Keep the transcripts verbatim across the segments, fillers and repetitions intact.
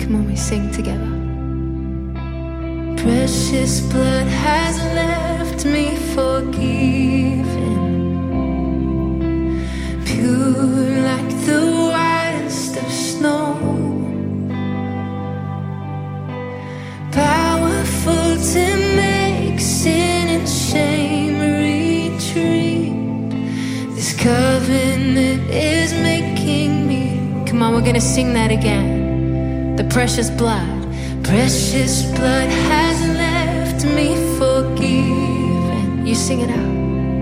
Come on, we sing together. Precious blood has left me forgiven, pure like the whitest of snow, powerful to make sin and shame retreat. This covenant is making me. Come on, we're gonna sing that again. The precious blood. Precious blood has left me forgiven. You sing it out.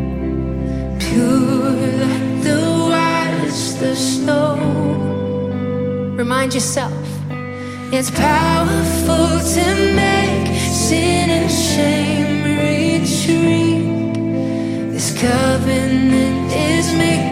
Pure like the whitest of snow. Remind yourself, it's powerful to make sin and shame retreat. This covenant is making